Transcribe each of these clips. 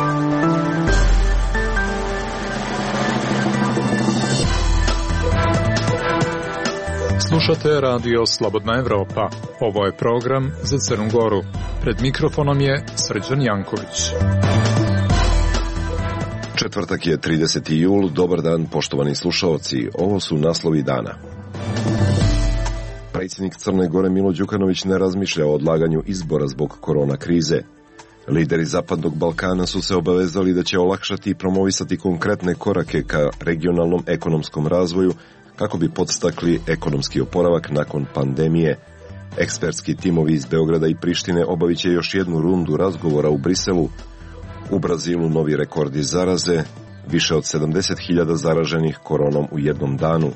Slušate radio Slobodna Evropa. Ovo je program za Crnu Goru. Pred mikrofonom je Srđan Janković. Četvrtak je 30. jul. Dobar dan, poštovani slušaoci. Ovo su naslovi dana. Predsjednik Crne Gore Milo Đukanović ne razmišlja o odlaganju izbora zbog korona krize. Lideri Zapadnog Balkana su se obavezali da će olakšati i promovisati konkretne korake ka regionalnom ekonomskom razvoju kako bi podstakli ekonomski oporavak nakon pandemije. Ekspertski timovi iz Beograda i Prištine obavit će još jednu rundu razgovora u Briselu. U Brazilu novi rekordi zaraze, više od 70.000 zaraženih koronom u jednom danu.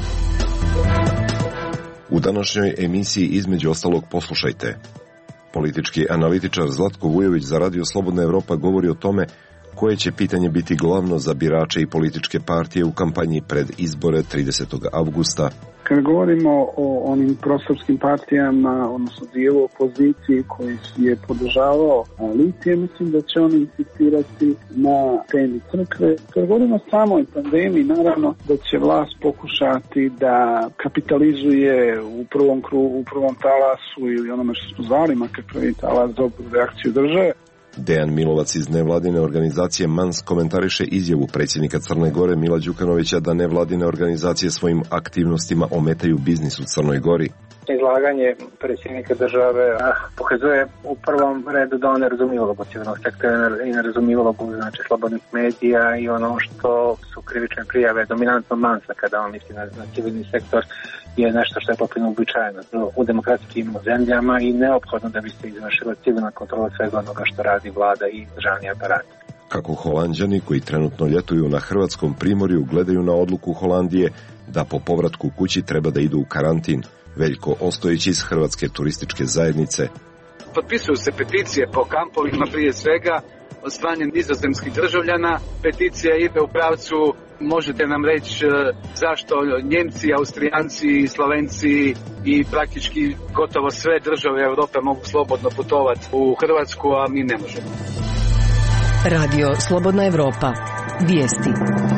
U današnjoj emisiji između ostalog poslušajte. Politički analitičar Zlatko Vujović za Radio Slobodna Evropa govori o tome koje će pitanje biti glavno za birače i političke partije u kampanji pred izbore 30. avgusta. Kad govorimo o onim prosrpskim partijama, odnosno dijelu opoziciji koji je podržavao Litije, mislim da će oni insistirati na temi crkve. Kad govorimo o samoj pandemiji, naravno da će vlast pokušati da kapitalizuje u prvom krugu, u prvom talasu ili onome što smo zvali makar prvi talas, dobru reakciju države. Dejan Milovac iz nevladine organizacije MANS komentariše izjavu predsjednika Crne Gore Mila Đukanovića da nevladine organizacije svojim aktivnostima ometaju biznis u Crnoj Gori. Izlaganje predsjednika države pokazuje u prvom redu da on ne razumije ulogu civilnog sektora i ne razumije ulogu slobodnih medija i ono što su krivične prijave dominantno MANS-a kada on misli na civilni sektor je nešto što je potpuno uobičajeno u demokratskim zemljama i neophodno da bi se izvršila civilna kontrola svega onoga što radi vlada i državni aparat. Kako Holanđani koji trenutno ljetuju na hrvatskom primorju gledaju na odluku Holandije da po povratku kući treba da idu u karantin. Veljko Ostojić iz Hrvatske turističke zajednice. Potpisuju se peticije po kampovima prije svega od strane nizozemskih državljana. Peticija ide u pravcu, možete nam reći zašto Njemci, Austrijanci, Slovenci i praktički gotovo sve države Europe mogu slobodno putovati u Hrvatsku, a mi ne možemo. Radio Slobodna Evropa. Vijesti.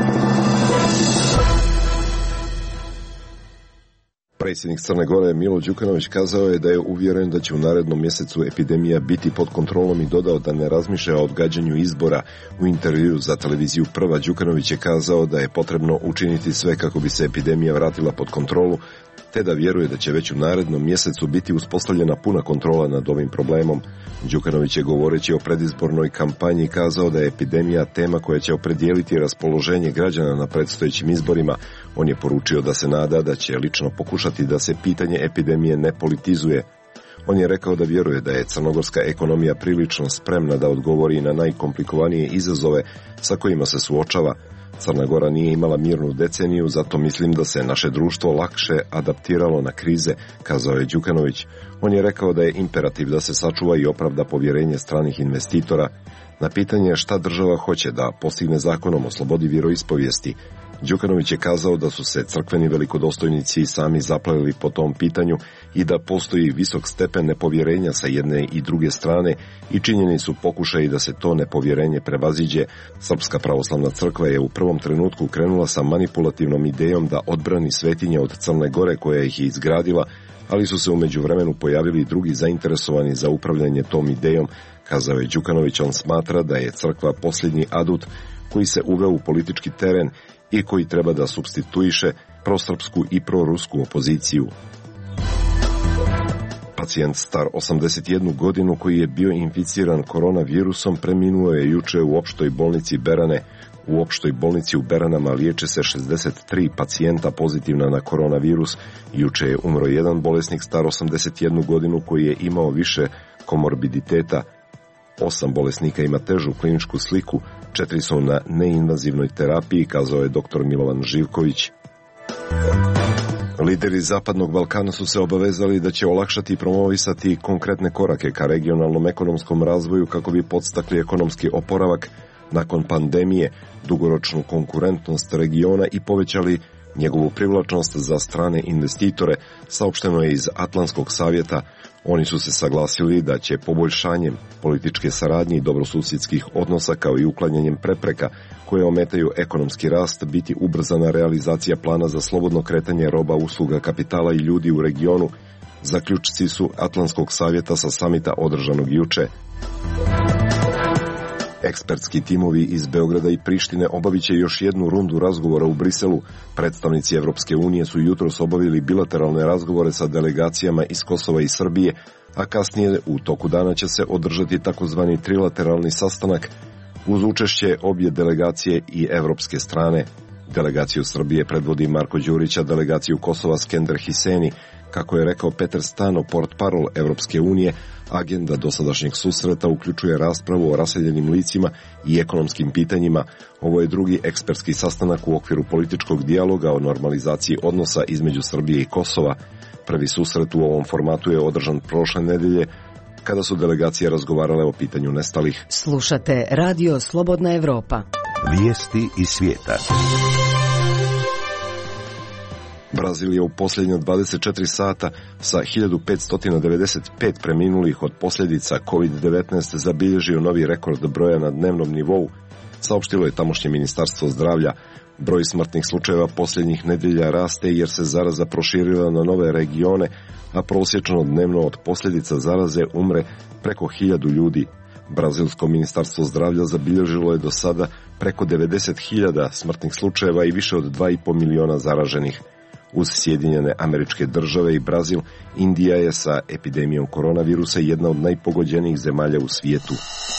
Predsjednik Crne Gore Milo Đukanović kazao je da je uvjeren da će u narednom mjesecu epidemija biti pod kontrolom i dodao da ne razmišlja o odgađanju izbora. U intervjuu za televiziju Prva Đukanović je kazao da je potrebno učiniti sve kako bi se epidemija vratila pod kontrolu, te da vjeruje da će već u narednom mjesecu biti uspostavljena puna kontrola nad ovim problemom. Đukanović je govoreći o predizbornoj kampanji kazao da je epidemija tema koja će opredijeliti raspoloženje građana na predstojećim izborima. On je poručio da se nada da će lično pokušati da se pitanje epidemije ne politizuje. On je rekao da vjeruje da je crnogorska ekonomija prilično spremna da odgovori na najkomplikovanije izazove sa kojima se suočava. Crna Gora nije imala mirnu deceniju, zato mislim da se naše društvo lakše adaptiralo na krize, kazao je Đukanović. On je rekao da je imperativ da se sačuva i opravda povjerenje stranih investitora. Na pitanje šta država hoće da postigne zakonom o slobodi vjeroispovijesti, Đukanović je kazao da su se crkveni velikodostojnici sami zaplavili po tom pitanju i da postoji visok stepen nepovjerenja sa jedne i druge strane i činjeni su pokušaji da se to nepovjerenje prevaziđe. Srpska pravoslavna crkva je u prvom trenutku krenula sa manipulativnom idejom da odbrani svetinje od Crne Gore koja ih je izgradila, ali su se u međuvremenu pojavili drugi zainteresovani za upravljanje tom idejom, kazao je Đukanović. On smatra da je crkva posljednji adut koji se uveo u politički teren i koji treba da supstituiše prosrpsku i prorusku opoziciju. Pacijent star 81 godinu koji je bio inficiran koronavirusom preminuo je juče u opštoj bolnici Berane. U opštoj bolnici u Beranama liječe se 63 pacijenta pozitivna na koronavirus. Juče je umro jedan bolesnik star 81 godinu koji je imao više komorbiditeta. 8 bolesnika ima težu kliničku sliku, 4 su na neinvazivnoj terapiji, kazao je dr. Milovan Živković. Lideri Zapadnog Balkana su se obavezali da će olakšati i promovisati konkretne korake ka regionalnom ekonomskom razvoju kako bi podstakli ekonomski oporavak nakon pandemije, dugoročnu konkurentnost regiona i povećali njegovu privlačnost za strane investitore, saopšteno je iz Atlantskog savjeta. Oni su se saglasili da će poboljšanjem političke saradnje i dobrosusjedskih odnosa kao i uklanjanjem prepreka koje ometaju ekonomski rast biti ubrzana realizacija plana za slobodno kretanje roba, usluga, kapitala i ljudi u regionu. Zaključci su Atlantskog savjeta sa samita održanog juče. Ekspertski timovi iz Beograda i Prištine obavit će još jednu rundu razgovora u Briselu. Predstavnici Evropske unije su jutros obavili bilateralne razgovore sa delegacijama iz Kosova i Srbije, a kasnije u toku dana će se održati takozvani trilateralni sastanak uz učešće obje delegacije i evropske strane. Delegaciju Srbije predvodi Marko Đurić, a delegaciju Kosova Skender Hiseni. Kako je rekao Peter Stano, portparol Evropske unije, agenda dosadašnjeg susreta uključuje raspravu o raseljenim licima i ekonomskim pitanjima. Ovo je drugi ekspertski sastanak u okviru političkog dijaloga o normalizaciji odnosa između Srbije i Kosova. Prvi susret u ovom formatu je održan prošle nedelje, kada su delegacije razgovarale o pitanju nestalih. Slušate Radio Slobodna Evropa. Vijesti iz svijeta. Brazil je u posljednje 24 sata sa 1595 preminulih od posljedica COVID-19 zabilježio novi rekord broja na dnevnom nivou, saopštilo je tamošnje ministarstvo zdravlja. Broj smrtnih slučajeva posljednjih nedelja raste jer se zaraza proširila na nove regione, a prosječno dnevno od posljedica zaraze umre preko 1000 ljudi. Brazilsko ministarstvo zdravlja zabilježilo je do sada preko 90.000 smrtnih slučajeva i više od 2,5 miliona zaraženih. Uz Sjedinjene Američke Države i Brazil, Indija je sa epidemijom koronavirusa jedna od najpogođenijih zemalja u svijetu.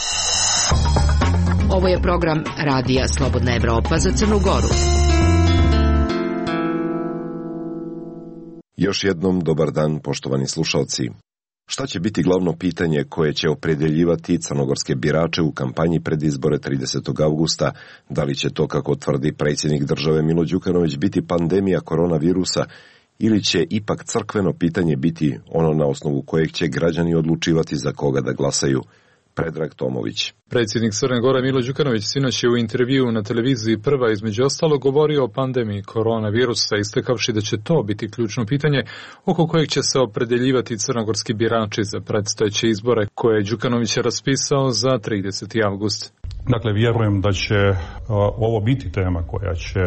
Ovo je program Radija Slobodna Evropa za Crnu Goru. Još jednom dobar dan, poštovani slušalci. Šta će biti glavno pitanje koje će opredjeljivati crnogorske birače u kampanji pred izbore 30. avgusta? Da li će to, kako tvrdi predsjednik države Milo Đukanović, biti pandemija koronavirusa ili će ipak crkveno pitanje biti ono na osnovu kojeg će građani odlučivati za koga da glasaju? Predrag Tomović. Predsjednik Crne Gore Milo Đukanović sinoć je u intervjuu na televiziji Prva između ostalog govorio o pandemiji koronavirusa, istakavši da će to biti ključno pitanje oko kojeg će se opredjeljivati crnogorski birači za predstojeće izbore koje je Đukanović raspisao za 30. avgust. Dakle, vjerujem da će ovo biti tema koja će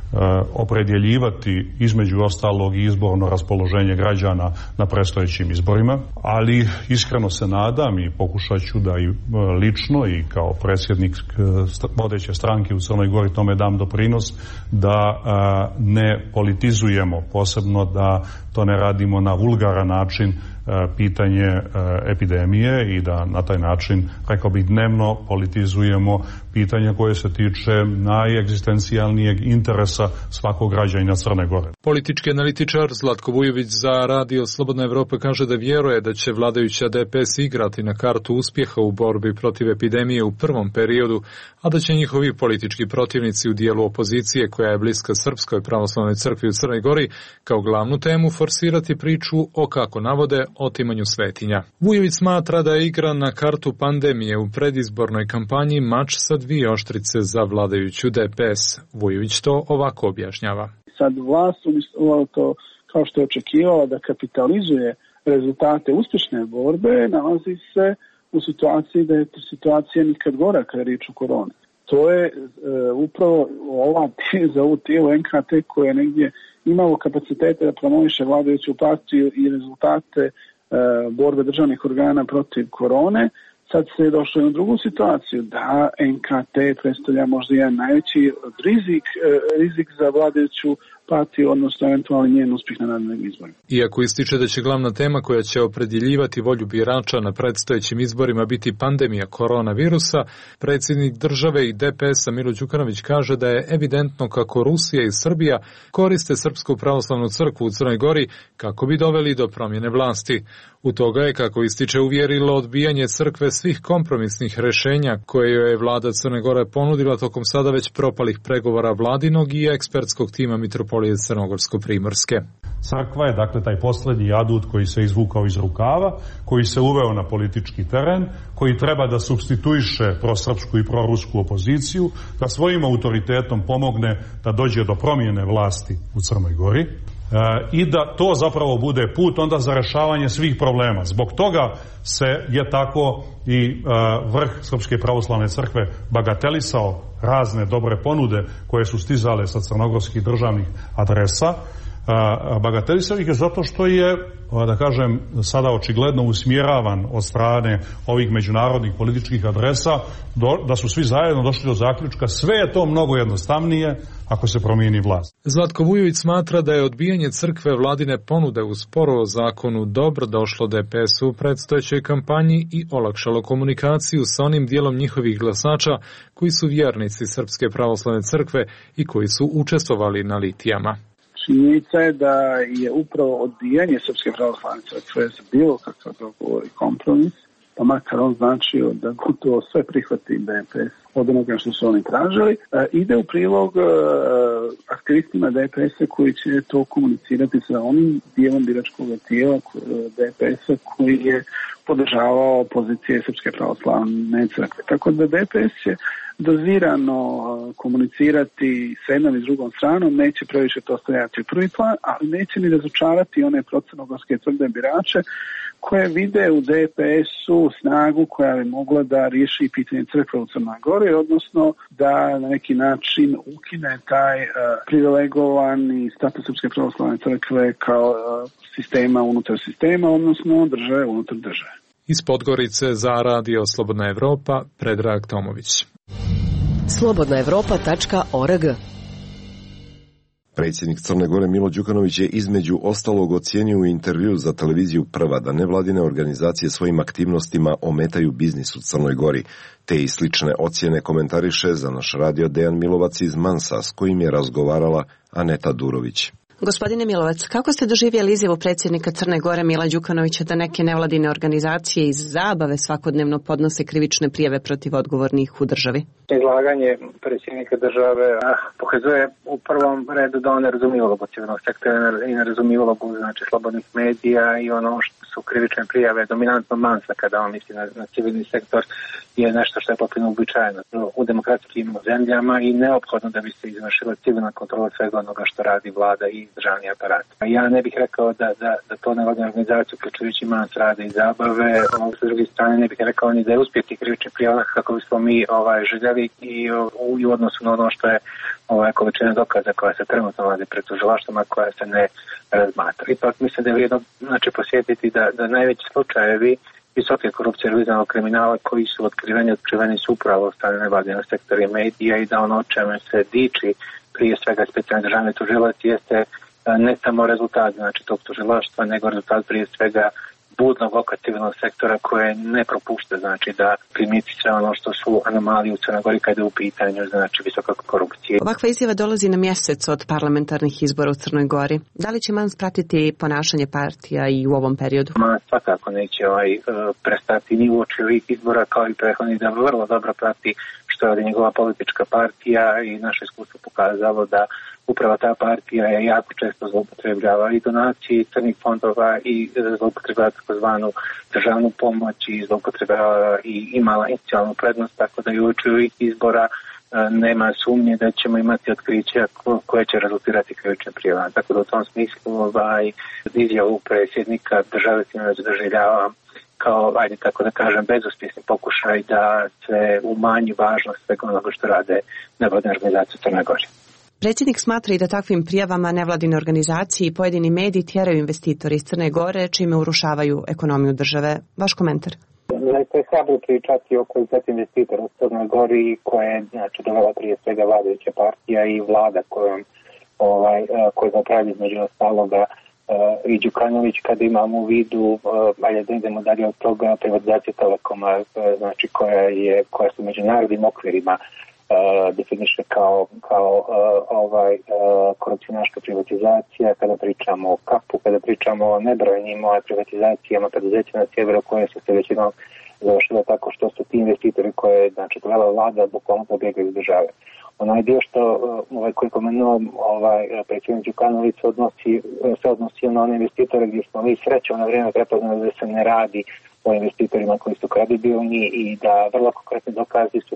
opredjeljivati između ostalog i izborno raspoloženje građana na predstojećim izborima, ali iskreno se nadam i pokušat ću da i lično i kao predsjednik vodeće stranke u Crnoj Gori tome dam doprinos, da ne politizujemo, posebno da to ne radimo na vulgaran način pitanje epidemije i da na taj način, rekao bih, dnevno politizujemo pitanje koje se tiče najegzistencijalnijeg interesa svakog građanina Crne Gore. Politički analitičar Zlatko Vujović za Radio Slobodna Evropa kaže da vjeruje da će vladajuća DPS igrati na kartu uspjeha u borbi protiv epidemije u prvom periodu, a da će njihovi politički protivnici u dijelu opozicije koja je bliska Srpskoj pravoslavnoj crkvi u Crnoj Gori kao glavnu temu forsirati priču o, kako navode, otimanju svetinja. Vujović smatra da je igra na kartu pandemije u predizbornoj kampanji mač sa dvije oštrice za vladajuću DPS. Vujović to ovako objašnjava. Sad vlast umjesto to, kao što je očekivala da kapitalizuje rezultate uspješne borbe, nalazi se u situaciji da je situacija nikad gora kada je riječ o koroni. To je upravo za ovu tijelu NKT koje je negdje imalo kapacitete da promoviše vladajuću partiju i rezultate borbe državnih organa protiv korone. Sad se je došlo u drugu situaciju da NKT predstavlja možda jedan najveći rizik za vladajuću partiju, odnosno eventualni njen uspjeh na narednim izborima. Iako ističe da će glavna tema koja će opredjeljivati volju birača na predstojećim izborima biti pandemija koronavirusa, predsjednik države i DPS-a Milo Đukanović kaže da je evidentno kako Rusija i Srbija koriste Srpsku pravoslavnu crkvu u Crnoj Gori kako bi doveli do promjene vlasti. U toga je, kako ističe, uvjerilo odbijanje crkve svih kompromisnih rješenja koje joj je vlada Crne Gore ponudila tokom sada već propalih pregovora vladinog i ekspertskog tima Mitropolije Crnogorsko-Primorske. Crkva je dakle taj posljednji adut koji se izvukao iz rukava, koji se uveo na politički teren, koji treba da supstituiše prosrpsku i prorusku opoziciju, da svojim autoritetom pomogne da dođe do promjene vlasti u Crnoj Gori. i da to zapravo bude put onda za rješavanje svih problema. Zbog toga je tako i vrh Srpske pravoslavne crkve bagatelisao razne dobre ponude koje su stizale sa crnogorskih državnih adresa. Bagatelisao ih je zato što je, da kažem, sada očigledno usmjeravan od strane ovih međunarodnih političkih adresa da su svi zajedno došli do zaključka sve je to mnogo jednostavnije ako se promijeni vlast. Zlatko Vujović smatra da je odbijanje crkve vladine ponude u sporu o zakonu dobro došlo DPS-u u predstojećoj kampanji i olakšalo komunikaciju sa onim dijelom njihovih glasača koji su vjernici Srpske pravoslavne crkve i koji su učestvovali na litijama. Činjenica je da je upravo odbijanje Srpske pravoslavne crkve za bilo kakav dogovor i kompromis, pa makar on značio da gotovo sve prihvati DPS od onoga što su oni tražili, ide u prilog aktivistima DPS-a koji će to komunicirati sa onim dijelom biračkog tijela DPS-a koji je podržavao pozicije Srpske pravoslavne crkve. Tako da DPS će dozirano komunicirati s jednom i s drugom stranom, neće previše to stajati u prvi plan, ali neće ni razočarati one crnogorske tvrde birače koje vide u DPS-u snagu koja bi mogla da riješi pitanje crkve u Crnoj Gori, odnosno da na neki način ukine taj privilegovani status Srpske pravoslavne crkve kao sistema unutar sistema, odnosno države unutar države. Iz Podgorice za Radio Slobodna Evropa, Predrag Tomović. slobodnaevropa.org. Predsjednik Crne Gore Milo Đukanović je između ostalog ocijenio u intervju za televiziju Prva da nevladine organizacije svojim aktivnostima ometaju biznis u Crnoj Gori. Te i slične ocjene komentariše za naš radio Dejan Milovac iz Mansa, s kojim je razgovarala Aneta Durović. Gospodine Milovac, kako ste doživjeli izjavu predsjednika Crne Gore Mila Đukanovića da neke nevladine organizacije iz zabave svakodnevno podnose krivične prijave protiv odgovornih u državi? Izlaganje predsjednika države pokazuje u prvom redu da on ne razumije ulogu civilnog sektora i ne razumije ulogu slobodnih medija i ono što su krivične prijave dominantno Mansa kada on misli na civilni sektor je nešto što je potpuno uobičajeno u demokratskim zemljama i neophodno da bi se izvršila civilna kontrola svega onoga što radi vlada i državni aparat. Ja ne bih rekao da to nevladine organizacije uključujući Mans rade i zabave, s druge strane ne bih rekao ni da je uspjeti krivični prijava kako bismo mi željeli i u odnosu na ono što je količina dokaza koja se trenutno nalazi pred tužilaštvima koja se ne razmatra. Ipak mislim da je vrijedno posjetiti da najveći slučajevi visoke korupcije i organizovanog kriminala koji su otkriveni su upravo od strane nevladinog sektora i medija i da ono o čemu se diči prije svega specijalni državni tužilac jeste ne samo rezultat tog tužilaštva, nego rezultat prije svega budnog oka civilnog sektora koje ne propušta da primiti sve ono što su anomalije u Crnoj Gori kada je u pitanju visoka korupcija. Ovakva izjava dolazi na mjesec od parlamentarnih izbora u Crnoj Gori. Da li će Mans pratiti ponašanje partija i u ovom periodu? Mans svakako neće prestati ni uoči ovih izbora kao i prethodnih da vrlo dobro prati što je njegova politička partija i naše iskustvo pokazalo da upravo ta partija je jako često zloupotrebljava i donacije crnih fondova i zloupotrebljava takozvanu državnu pomoć i zloupotrebljava i imala inicijalnu prednost, tako da i uoči ovih izbora nema sumnje da ćemo imati otkrića koje će rezultirati krivičnim prijavama. Tako da u tom smislu izjavu predsjednika države se doživljava kao, tako da kažem, bezuspješni pokušaj da se umanji važnost svega onoga što rade nevladine organizacije u Crnoj Gori. Predsjednik smatra i da takvim prijavama nevladine organizacije i pojedini mediji tjeraju investitori iz Crne Gore, čime urušavaju ekonomiju države. Vaš komentar? To je hrabro pričati o kvaliteti investitora u Crnoj Gori koja je dovela prije svega vladajuća partija i vlada koja zapravi između ostaloga i Đukanović kada imamo u vidu, da idemo dalje od toga, privatizacija Telekoma, koja su međunarodnim okvirima definiše kao korupcionaška privatizacija, kada pričamo o KAP-u, kada pričamo o nebrojenim privatizacijama preduzeća na sjeveru koje su se većinom završile tako što su ti investitori koje dovela vlada bukvalno pobjegli iz države. Onaj dio što koji pomenuo predsjednik Đukanović se odnosi na one investitore gdje smo mi srećom na vrijeme prepoznali da se ne radi o investitorima koji su kredibilni i da vrlo konkretni dokazi su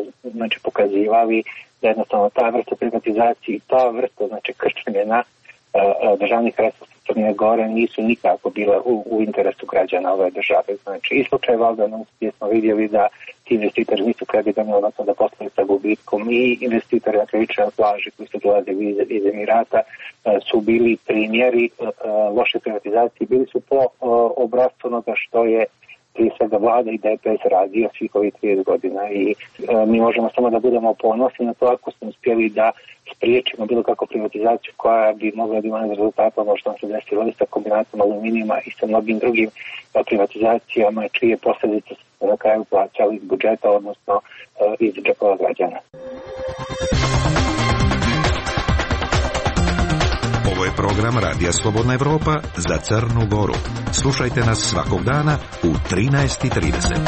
pokazivali da jednostavno ta vrsta privatizacije i ta vrsta kršenja državnih resursa Crne Gore nisu nikako bile u interesu građana ove države. Znači, i slučaj Valdana gdje smo vidjeli da ti investitori nisu kredibilni, odnosno da posluju sa gubitkom, i investitori na krivičnoj plaži koji su dolazili iz Emirata su bili primjeri loše privatizacije, bili su po obrascu onoga što je prije svega vlada i DPS radio svih ovih 30 godina i mi možemo samo da budemo ponosni na to ako smo uspjeli da spriječimo bilo kako privatizaciju koja bi mogla da ima rezultata ono što nam se desilo sa kombinatom aluminijuma i sa mnogim drugim privatizacijama čije posljedice su na kraju plaćali iz budžeta, odnosno iz džepova građana. Ovo je program Radija Slobodna Evropa za Crnu Goru. Slušajte nas svakog dana u 13:30.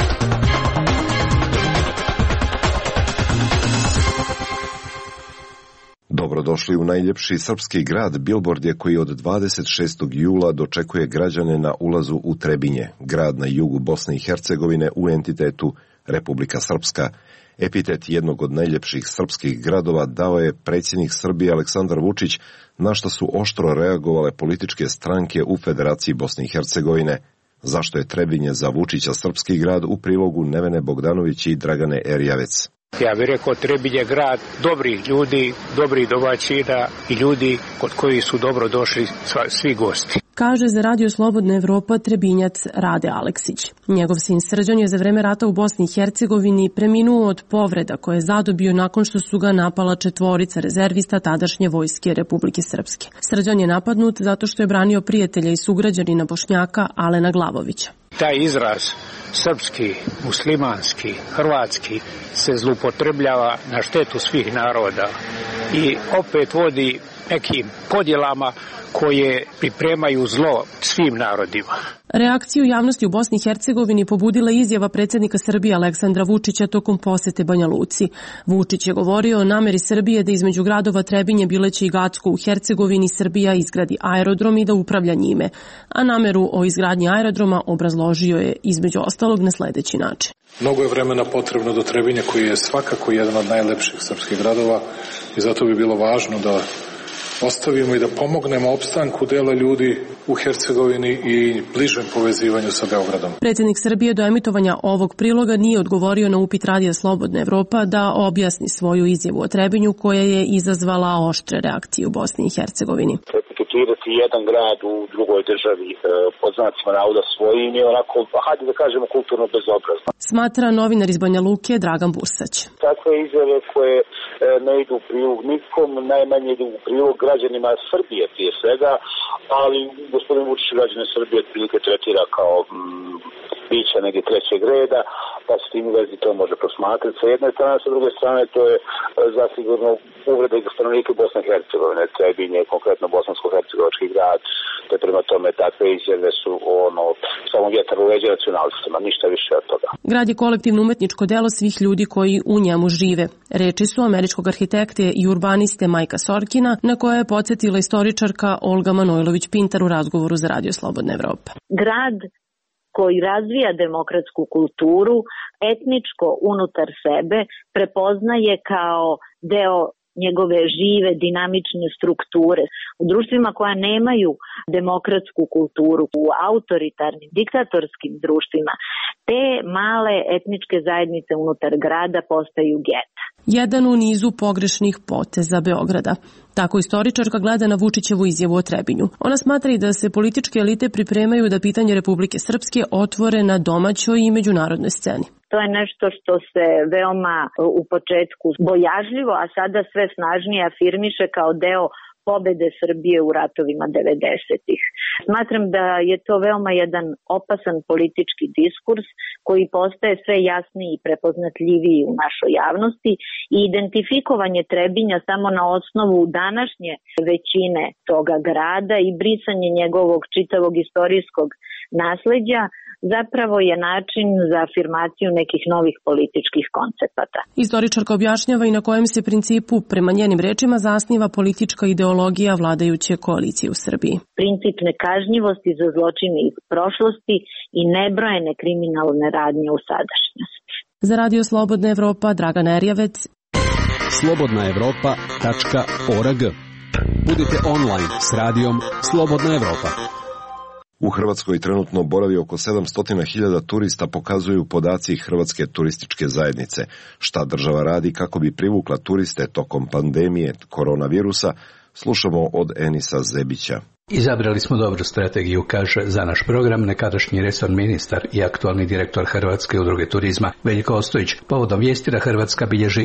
Dobrodošli u najljepši srpski grad. Bilbord je koji od 26. jula dočekuje građane na ulazu u Trebinje, grad na jugu Bosne i Hercegovine u entitetu Republika Srpska. Epitet jednog od najljepših srpskih gradova dao je predsjednik Srbije Aleksandar Vučić, na što su oštro reagovale političke stranke u Federaciji Bosne i Hercegovine. Zašto je Trebinje za Vučića srpski grad, u prilogu Nevene Bogdanović i Dragane Erjavec. Ja bih rekao Trebinje grad dobrih ljudi, dobrih domaćina i ljudi kod koji su dobro došli svi gosti. Kaže za Radio Slobodna Evropa Trebinjac Rade Aleksić. Njegov sin Srđan je za vreme rata u Bosni i Hercegovini preminuo od povreda koje je zadobio nakon što su ga napala 4 rezervista tadašnje vojske Republike Srpske. Srđan je napadnut zato što je branio prijatelja i sugrađanina Bošnjaka Alena Glavovića. Taj izraz srpski, muslimanski, hrvatski se zloupotrebljava na štetu svih naroda i opet vodi nekim podjelama koje pripremaju zlo svim narodima. Reakciju javnosti u Bosni i Hercegovini pobudila izjava predsjednika Srbije Aleksandra Vučića tokom posete Banja Luci. Vučić je govorio o nameri Srbije da između gradova Trebinje, Bileće i Gacko u Hercegovini Srbija izgradi aerodrom i da upravlja njime, a nameru o izgradnji aerodroma obrazložio je između ostalog na sljedeći način. Mnogo je vremena potrebno do Trebinje, koji je svakako jedan od najlepših srpskih gradova, i zato bi bilo važno da ostavimo i da pomognemo opstanku dela ljudi u Hercegovini i bližem povezivanju sa Beogradom. Predsjednik Srbije do emitovanja ovog priloga nije odgovorio na upit Radija Slobodna Evropa da objasni svoju izjavu o Trebinju koja je izazvala oštre reakcije u Bosni i Hercegovini. Etiketirati jedan grad u drugoj državi pod znacima navoda svojim je onako, hajde da kažemo, kulturno bezobrazno. Smatra novinar iz Banja Luke Dragan Bursać. Takve izjave koje ne idu u prilog nikom, najmanje idu u prilog građanima Srbije prije svega, ali gospodin Vučić građane Srbije otprilike tretira kao bića negdje trećeg reda, pa s tim u vezi to može prosmatrati sa jedne strane, sa druge strane to je zasigurno uvreda i za stanovnike Bosne i Hercegovine. Trebinje, konkretno bosansko-hercegovački grad, te prema tome takve izjave su samo vjetar u leđa nacionalistima, ništa više od toga. Grad je kolektivno umetničko delo svih ljudi koji u njemu žive. Reči su američkog arhitekte i urbaniste Majka Sorkina, na koje je podsjetila istoričarka Olga Manojlović-Pintar u razgovoru za Radio Slobodna Evropa. Grad koji razvija demokratsku kulturu, etničko unutar sebe, prepoznaje kao deo njegove žive, dinamične strukture. U društvima koja nemaju demokratsku kulturu, u autoritarnim, diktatorskim društvima, te male etničke zajednice unutar grada postaju geta. Jedan u nizu pogrešnih poteza Beograda. Tako istoričarka gleda na Vučićevu izjavu o Trebinju. Ona smatra i da se političke elite pripremaju da pitanje Republike Srpske otvore na domaćoj i međunarodnoj sceni. To je nešto što se veoma u početku bojažljivo, a sada sve snažnije afirmiše kao deo pobede Srbije u ratovima 90-ih. Smatram da je to veoma jedan opasan politički diskurs koji postaje sve jasniji i prepoznatljiviji u našoj javnosti i identifikovanje Trebinja samo na osnovu današnje većine toga grada i brisanje njegovog čitavog istorijskog nasleđa zapravo je način za afirmaciju nekih novih političkih koncepata. Istoričarka objašnjava i na kojem se principu, prema njenim rečima, zasniva politička ideologija vladajuće koalicije u Srbiji. Princip nekažnjivosti za zločine iz prošlosti i nebrojene kriminalne radnje u sadašnjosti. Za Radio Slobodna Evropa, Dragana Erjavec. slobodnaevropa.org Budite online s radijom Slobodna Evropa. U Hrvatskoj trenutno boravi oko 700.000 turista, pokazuju podaci Hrvatske turističke zajednice. Šta država radi kako bi privukla turiste tokom pandemije koronavirusa, slušamo od Enisa Zebića. Izabrali smo dobru strategiju, kaže za naš program nekadašnji resorni ministar i aktualni direktor Hrvatske udruge turizma Veljko Ostojić. Povodom vijesti da Hrvatska bilježi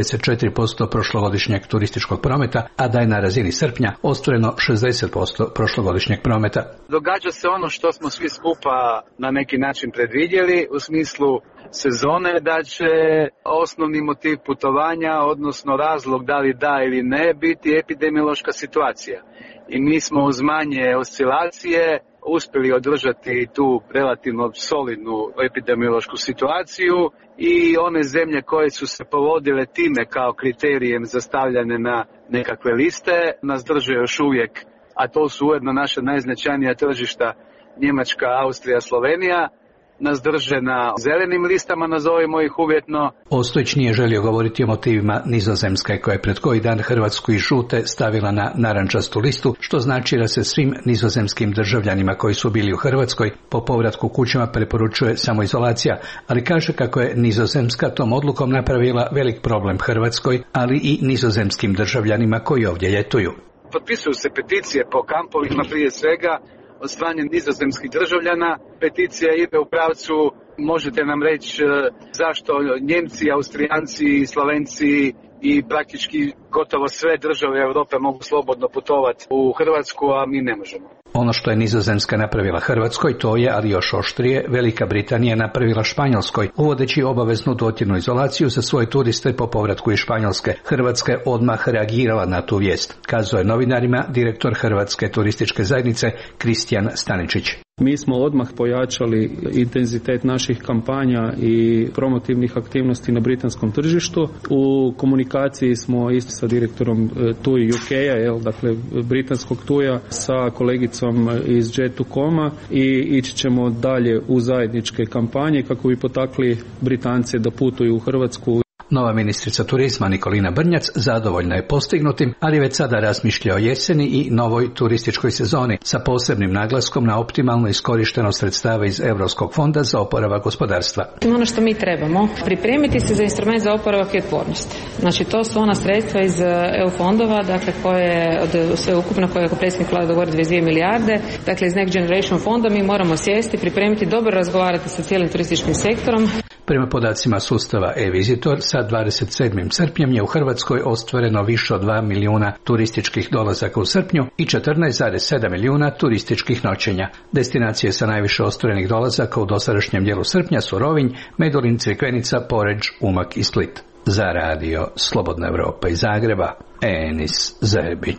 44% prošlogodišnjeg turističkog prometa, a da je na razini srpnja ostvareno 60% prošlogodišnjeg prometa. Događa se ono što smo svi skupa na neki način predvidjeli u smislu sezone, da će osnovni motiv putovanja, odnosno razlog da li da ili ne, biti epidemiološka situacija. I mi smo uz manje oscilacije uspjeli održati tu relativno solidnu epidemiološku situaciju i one zemlje koje su se povodile time kao kriterijem za stavljanje na nekakve liste nas drže još uvijek, a to su ujedno naša najznačajnija tržišta Njemačka, Austrija, Slovenija, nas drže na zelenim listama, nazovimo ih uvjetno. Ostojić nije želio govoriti o motivima Nizozemske, koja je pred koji dan Hrvatsku i žute stavila na narančastu listu, što znači da se svim nizozemskim državljanima koji su bili u Hrvatskoj po povratku kućama preporučuje samoizolacija, ali kaže kako je Nizozemska tom odlukom napravila velik problem Hrvatskoj, ali i nizozemskim državljanima koji ovdje ljetuju. Potpisuju se peticije po kampovima prije svega od strane nizozemskih državljana. Peticija ide u pravcu, možete nam reći zašto Njemci, Austrijanci, Slovenci i praktički gotovo sve države Europe mogu slobodno putovati u Hrvatsku, a mi ne možemo. Ono što je Nizozemska napravila Hrvatskoj, to je, ali još oštrije, Velika Britanija napravila Španjolskoj, uvodeći obaveznu dvotjednu izolaciju za svoje turiste po povratku iz Španjolske. Hrvatska je odmah reagirala na tu vijest, kazao je novinarima direktor Hrvatske turističke zajednice Kristijan Staničić. Mi smo odmah pojačali intenzitet naših kampanja i promotivnih aktivnosti na britanskom tržištu. U komunikaciji smo isto sa direktorom TUI UK-a, dakle britanskog TUI-a, sa kolegicom iz Jet2Com-a i ići ćemo dalje u zajedničke kampanje kako bi potakli Britance da putuju u Hrvatsku. Nova ministrica turizma Nikolina Brnjac zadovoljna je postignutim, ali već sada razmišlja o jeseni i novoj turističkoj sezoni sa posebnim naglaskom na optimalnu iskorištenost sredstava iz Europskog fonda za oporavak gospodarstva. Ono što mi trebamo pripremiti se za instrument za oporavak i otpornost. Znači to su ona sredstva iz EU fondova, dakle koje od sve ukupno koje je predsjednik Vlade dogovorio 22 milijarde, dakle iz Next Generation fonda mi moramo sjesti, pripremiti, dobro razgovarati sa cijelim turističkim sektorom. Prema podacima sustava e-Visitor, sa 27. srpnjem je u Hrvatskoj ostvareno više od 2 milijuna turističkih dolazaka u srpnju i 14,7 milijuna turističkih noćenja. Destinacije sa najviše ostvarenih dolazaka u dosadašnjem dijelu srpnja su Rovinj, Medulin, Crikvenica, Poreč, Umag i Split. Za radio Slobodna Evropa iz Zagreba, Enis Zebić.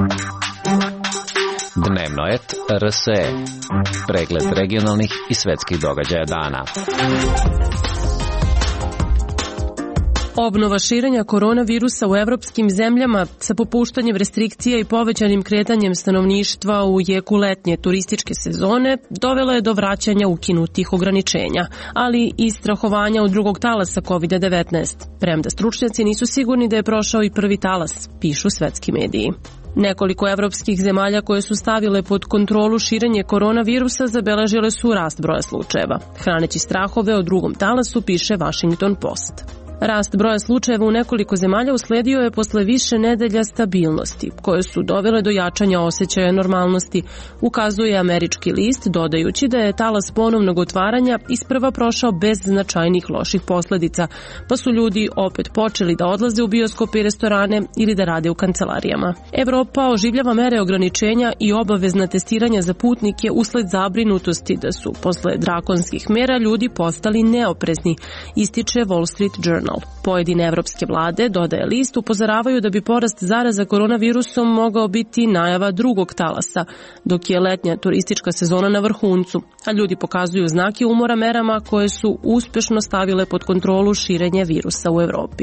Dnevno et RSE. Pregled regionalnih i svetskih događaja dana. Obnova širenja koronavirusa u evropskim zemljama sa popuštanjem restrikcija i povećanim kretanjem stanovništva u jeku letnje turističke sezone dovelo je do vraćanja ukinutih ograničenja, ali i strahovanja od drugog talasa COVID-19. Premda stručnjaci nisu sigurni da je prošao i prvi talas, pišu svetski mediji. Nekoliko evropskih zemalja koje su stavile pod kontrolu širenje koronavirusa zabeležile su rast broja slučajeva. Hraneći strahove o drugom talasu, piše Washington Post. Rast broja slučajeva u nekoliko zemalja usledio je posle više nedelja stabilnosti, koje su dovele do jačanja osjećaja normalnosti, ukazuje američki list, dodajući da je talas ponovnog otvaranja isprva prošao bez značajnih loših posljedica, pa su ljudi opet počeli da odlaze u bioskope i restorane ili da rade u kancelarijama. Evropa oživljava mere ograničenja i obavezna testiranja za putnike usled zabrinutosti da su posle drakonskih mera ljudi postali neoprezni, ističe Wall Street Journal. Pojedine evropske vlade, dodaje list, upozoravaju da bi porast zaraza koronavirusom mogao biti najava drugog talasa, dok je letnja turistička sezona na vrhuncu, a ljudi pokazuju znake umora merama koje su uspješno stavile pod kontrolu širenje virusa u Evropi.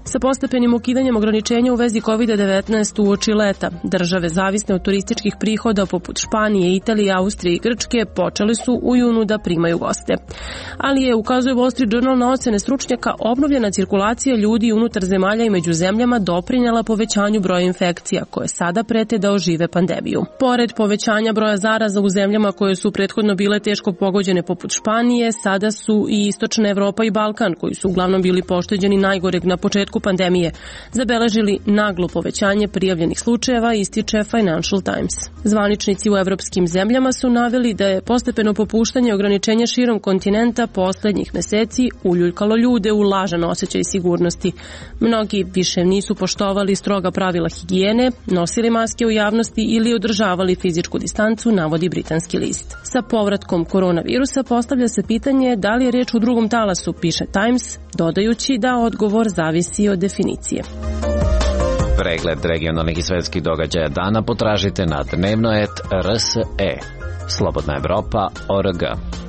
sa postepenim ukidanjem ograničenja u vezi COVID-19 uoči leta. Države zavisne od turističkih prihoda poput Španije, Italije, Austrije i Grčke počele su u junu da primaju goste. Ali je, ukazuje Wall Street Journal na ocene stručnjaka, obnovljena cirkulacija ljudi unutar zemalja i među zemljama doprinjela povećanju broja infekcija koje sada prete da ožive pandemiju. Pored povećanja broja zaraza u zemljama koje su prethodno bile teško pogođene poput Španije, sada su i Istočna Evropa i Balkan, koji su uglavnom bili pošteđeni najgoreg na početku pandemije, zabeležili naglo povećanje prijavljenih slučajeva, ističe Financial Times. Zvaničnici u evropskim zemljama su naveli da je postepeno popuštanje ograničenja širom kontinenta poslednjih meseci uljuljkalo ljude u lažan osjećaj sigurnosti. Mnogi više nisu poštovali stroga pravila higijene, nosili maske u javnosti ili održavali fizičku distancu, navodi britanski list. Sa povratkom koronavirusa postavlja se pitanje da li je reč o drugom talasu, piše Times, dodajući da odgovor zavisi od definicije. Pregled regionalnih i svetskih događaja dana potražite na dnevno.rs.e. Slobodna Evropa.org.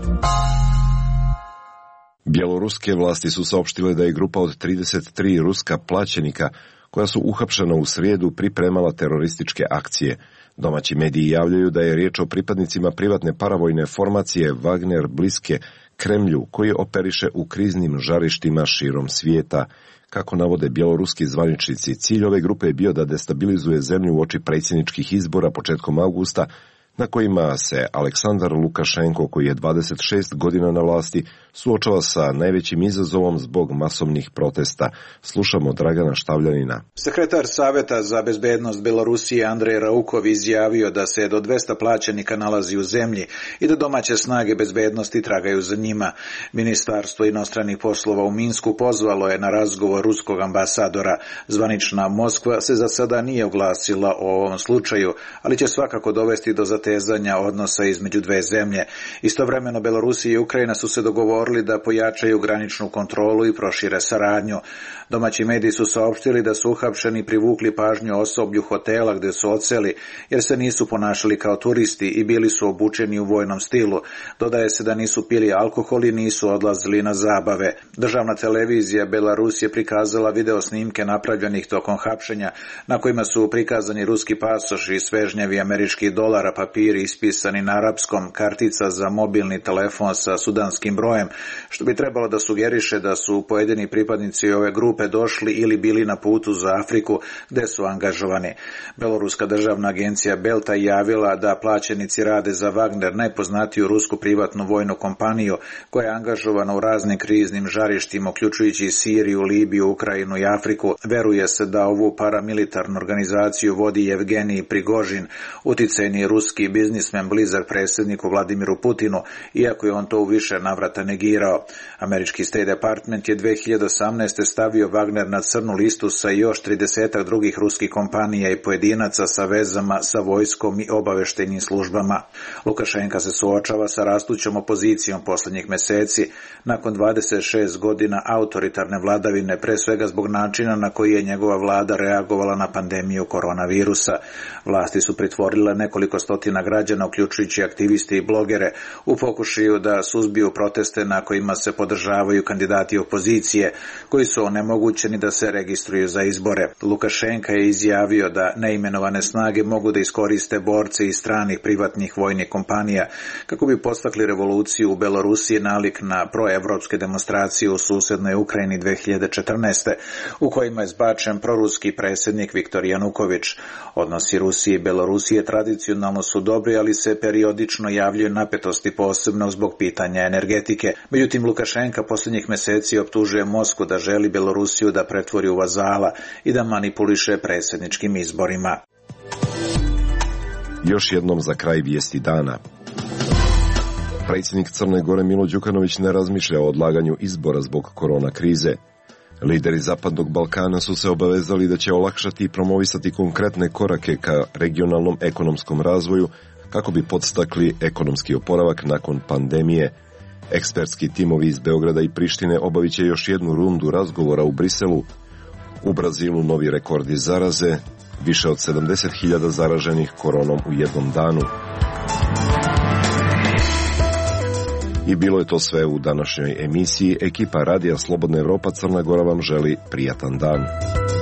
Bjeloruske vlasti su saopštile da je grupa od 33 ruska plaćenika koja su uhapšena u srijedu pripremala terorističke akcije. Domaći mediji javljaju da je riječ o pripadnicima privatne paravojne formacije Wagner bliske Kremlju, koji operiše u kriznim žarištima širom svijeta. Kako navode bjeloruski zvaničnici, cilj ove grupe je bio da destabilizuje zemlju uoči predsjedničkih izbora početkom avgusta, na kojima se Aleksandar Lukašenko, koji je 26 godina na vlasti, suočava sa najvećim izazovom zbog masovnih protesta. Slušamo Dragana Štavljanina. Sekretar Saveta za bezbednost Belorusije Andrej Raukov izjavio da se do 200 plaćenika nalazi u zemlji i da domaće snage bezbednosti tragaju za njima. Ministarstvo inostranih poslova u Minsku pozvalo je na razgovor ruskog ambasadora. Zvanična Moskva se za sada nije oglasila o ovom slučaju, ali će svakako dovesti do zatezanja odnosa između dve zemlje. Istovremeno Belorusija i Ukrajina su se dogovorili da pojačaju graničnu kontrolu i prošire saradnju. Domaći mediji su saopštili da su uhapšeni privukli pažnju osoblju hotela gdje su odseli, jer se nisu ponašali kao turisti i bili su obučeni u vojnom stilu. Dodaje se da nisu pili alkohol i nisu odlazili na zabave. Državna televizija Belarus je prikazala video snimke napravljenih tokom hapšenja, na kojima su prikazani ruski pasoši, svežnjevi američkih dolara, papiri ispisani na arapskom, kartica za mobilni telefon sa sudanskim brojem, što bi trebalo da sugeriše da su pojedini pripadnici ove grupe došli ili bili na putu za Afriku, gde su angažovani. Beloruska državna agencija Belta javila da plaćenici rade za Wagner, najpoznatiju rusku privatnu vojnu kompaniju, koja je angažovana u raznim kriznim žarištima, uključujući Siriju, Libiju, Ukrajinu i Afriku. Veruje se da ovu paramilitarnu organizaciju vodi Jevgenij Prigožin, uticajni ruski biznismen blizak predsjedniku Vladimiru Putinu, iako je on to u više navrata negirao. Američki State Department je 2018. stavio Wagner na crnu listu sa još 30 drugih ruskih kompanija i pojedinaca sa vezama sa vojskom i obaveštajnim službama. Lukašenka se suočava sa rastućom opozicijom posljednjih meseci, nakon 26 godina autoritarne vladavine, pre svega zbog načina na koji je njegova vlada reagovala na pandemiju koronavirusa. Vlasti su pritvorile nekoliko stotina građana, uključujući aktiviste i blogere, u pokušaju da suzbiju proteste na kojima se podržavaju kandidati opozicije, koji su onemogućeni da se registruju za izbore. Lukašenka je izjavio da neimenovane snage mogu da iskoriste borce iz stranih privatnih vojnih kompanija kako bi podstakli revoluciju u Belorusiji nalik na proevropske demonstracije u susednoj Ukrajini 2014. u kojima je zbačen proruski predsjednik Viktor Januković. Odnosi Rusije i Belorusije tradicionalno su dobri, ali se periodično javljaju napetosti, posebno zbog pitanja energetike. Međutim, Lukašenka posljednjih meseci optužuje Moskvu da želi Belorusiju da pretvori u vazala i da manipuliše predsjedničkim izborima. Još jednom za kraj vijesti dana. Predsjednik Crne Gore Milo Đukanović ne razmišlja o odlaganju izbora zbog korona krize. Lideri Zapadnog Balkana su se obavezali da će olakšati i promovisati konkretne korake ka regionalnom ekonomskom razvoju kako bi podstakli ekonomski oporavak nakon pandemije. Ekspertski timovi iz Beograda i Prištine obavit će još jednu rundu razgovora u Briselu. U Brazilu novi rekordi zaraze, više od 70.000 zaraženih koronom u jednom danu. I bilo je to sve u današnjoj emisiji. Ekipa Radija Slobodna Evropa Crna Gora vam želi prijatan dan.